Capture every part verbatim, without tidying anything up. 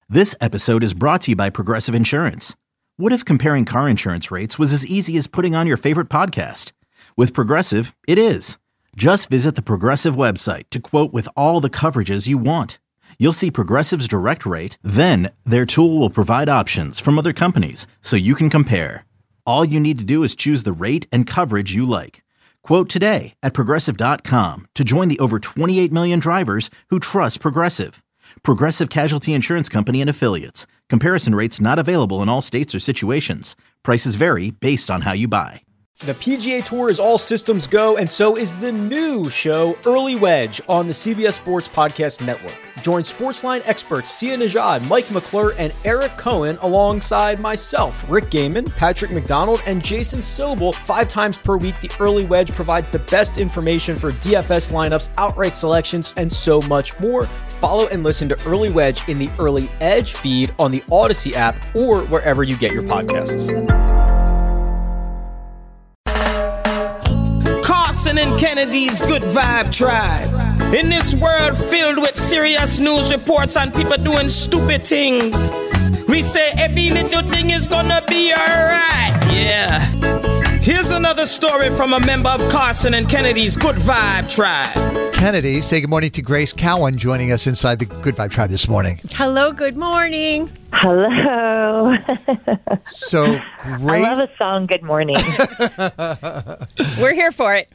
This episode is brought to you by Progressive Insurance. What if comparing car insurance rates was as easy as putting on your favorite podcast? With Progressive, it is. Just visit the Progressive website to quote with all the coverages you want. You'll see Progressive's direct rate, then their tool will provide options from other companies so you can compare. All you need to do is choose the rate and coverage you like. Quote today at progressive dot com to join the over twenty-eight million drivers who trust Progressive. Progressive Casualty Insurance Company and Affiliates. Comparison rates not available in all states or situations. Prices vary based on how you buy. The P G A Tour is all systems go, and so is the new show, Early Wedge, on the C B S Sports Podcast Network. Join Sportsline experts Sia Nejad, Mike McClure, and Eric Cohen alongside myself, Rick Gaiman, Patrick McDonald, and Jason Sobel. Five times per week, the Early Wedge provides the best information for D F S lineups, outright selections, and so much more. Follow and listen to Early Wedge in the Early Edge feed on the Odyssey app or wherever you get your podcasts. Carson and Kennedy's Good Vibe Tribe. In this world filled with serious news reports and people doing stupid things, we say every little thing is gonna be alright. Yeah. Here's another story from a member of Carson and Kennedy's Good Vibe Tribe. Kennedy, say good morning to Grace Cowan joining us inside the Good Vibe Tribe this morning. Hello, good morning. Hello. So, Grace... I love a song, Good Morning. We're here for it.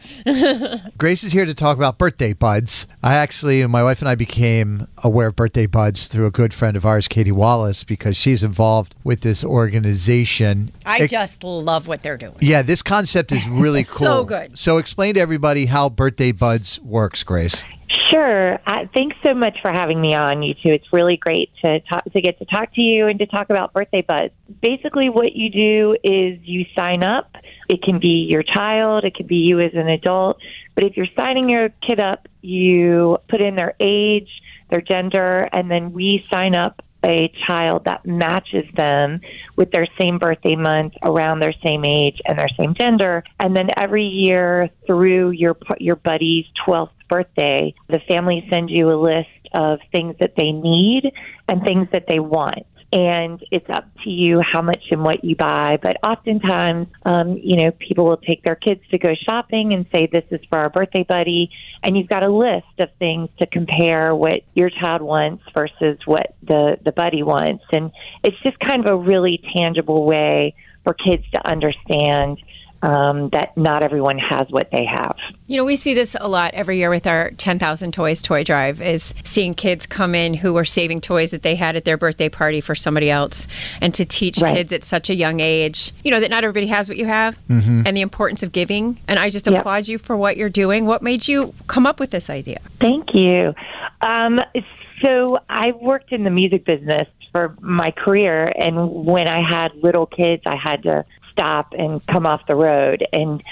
Grace is here to talk about birthday buds. I actually, my wife and I became aware of birthday buds through a good friend of ours, Katie Wallace, because she's involved with this organization. I it, just love what they're doing. Yeah, this concept is really cool. So good. So explain to everybody how Birthday Buds works, Grace. Sure. Uh, thanks so much for having me on, you two. It's really great to talk, to get to talk to you and to talk about birthday buds. Basically, what you do is you sign up. It can be your child. It could be you as an adult. But if you're signing your kid up, you put in their age, their gender, and then we sign up a child that matches them with their same birthday month, around their same age and their same gender. And then every year through your your buddy's twelfth birthday, the family sends you a list of things that they need and things that they want. And it's up to you how much and what you buy. But oftentimes, um, you know, people will take their kids to go shopping and say, this is for our birthday buddy. And you've got a list of things to compare what your child wants versus what the, the buddy wants. And it's just kind of a really tangible way for kids to understand Um, that not everyone has what they have. You know, we see this a lot every year with our ten thousand Toys toy drive, is seeing kids come in who are saving toys that they had at their birthday party for somebody else, and to teach right. kids at such a young age, you know, that not everybody has what you have, mm-hmm. and the importance of giving. And I just applaud yep. you for what you're doing. What made you come up with this idea? Thank you. Um, so I worked in the music business for my career, and when I had little kids, I had to stop and come off the road. And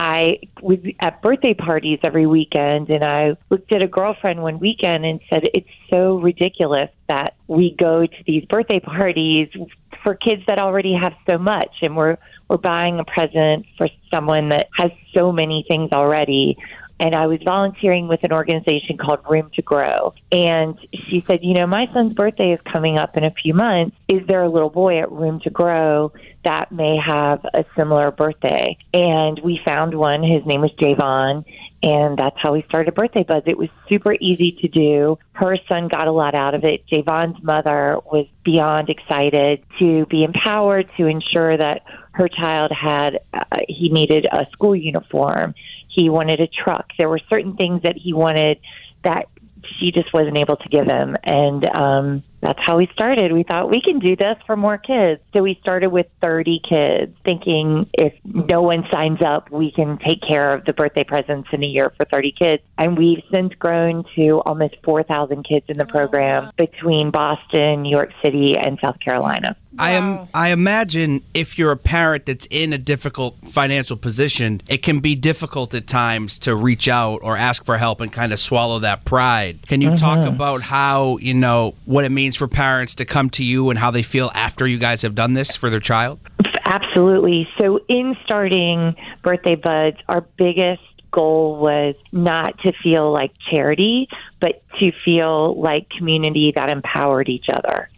I was at birthday parties every weekend, and I looked at a girlfriend one weekend and said, it's so ridiculous that we go to these birthday parties for kids that already have so much, and we're we're buying a present for someone that has so many things already. And I was volunteering with an organization called Room to Grow. And she said, you know, my son's birthday is coming up in a few months. Is there a little boy at Room to Grow that may have a similar birthday? And we found one. His name was Javon. And that's how we started Birthday Buds. It was super easy to do. Her son got a lot out of it. Javon's mother was beyond excited to be empowered to ensure that her child had, uh, he needed a school uniform. He wanted a truck. There were certain things that he wanted that she just wasn't able to give him. And um, that's how we started. We thought we can do this for more kids. So we started with thirty kids, thinking if no one signs up, we can take care of the birthday presents in a year for thirty kids. And we've since grown to almost four thousand kids in the program between Boston, New York City, and South Carolina. I am. I imagine if you're a parent that's in a difficult financial position, it can be difficult at times to reach out or ask for help and kind of swallow that pride. Can you mm-hmm. talk about how, you know, what it means for parents to come to you and how they feel after you guys have done this for their child? Absolutely. So in starting Birthday Buds, our biggest goal was not to feel like charity, but to feel like community that empowered each other.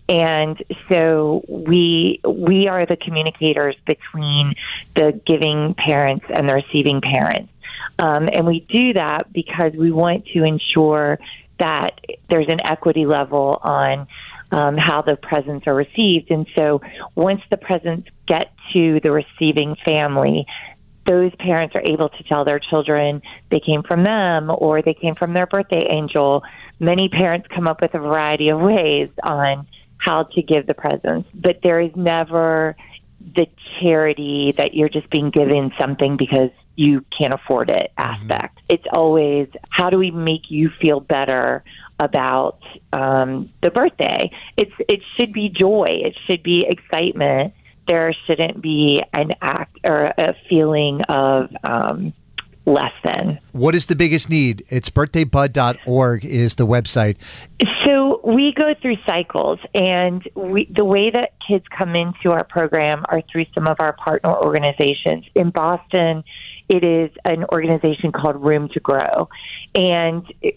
And so we we are the communicators between the giving parents and the receiving parents. Um, and we do that because we want to ensure that there's an equity level on um, how the presents are received. And so once the presents get to the receiving family, those parents are able to tell their children they came from them or they came from their birthday angel. Many parents come up with a variety of ways on how to give the presents, but there is never the charity that you're just being given something because you can't afford it aspect. Mm-hmm. It's always, how do we make you feel better about um, the birthday? It's It should be joy. It should be excitement. There shouldn't be an act or a feeling of um, less than. What is the biggest need? It's birthday bud dot org is the website. So we go through cycles, and we, the way that kids come into our program are through some of our partner organizations. In Boston, it is an organization called Room to Grow. And it,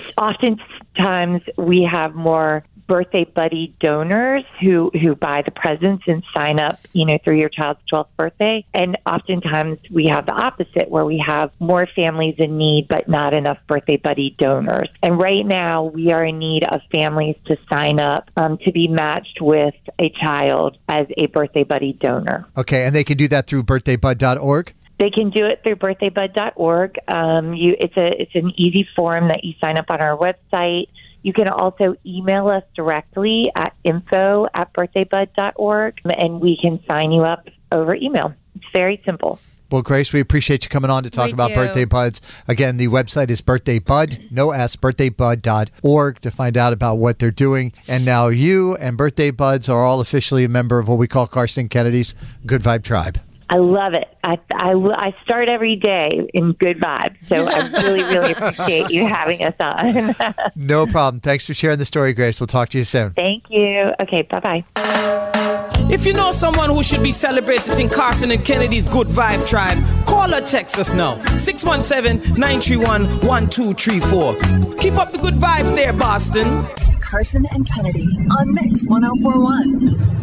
oftentimes we have more birthday buddy donors who, who buy the presents and sign up, you know, through your child's twelfth birthday. And oftentimes we have the opposite, where we have more families in need, but not enough birthday buddy donors. And right now we are in need of families to sign up um, to be matched with a child as a birthday buddy donor. Okay, and they can do that through birthday bud dot org? They can do it through birthday bud dot org. Um, you, it's a it's an easy form that you sign up on our website. You can also email us directly at info at birthday bud dot org, and we can sign you up over email. It's very simple. Well, Grace, we appreciate you coming on to talk we about do. Birthday Buds. Again, the website is birthday bud, no S, birthday bud dot org to find out about what they're doing. And now you and Birthday Buds are all officially a member of what we call Carson Kennedy's Good Vibe Tribe. I love it. I, I, I start every day in good vibes. So I really, really appreciate you having us on. No problem. Thanks for sharing the story, Grace. We'll talk to you soon. Thank you. Okay, bye-bye. If you know someone who should be celebrated in Carson and Kennedy's Good Vibe Tribe, call or text us now. six one seven, nine three one, one two three four. Keep up the good vibes there, Boston. Carson and Kennedy on Mix one oh four one.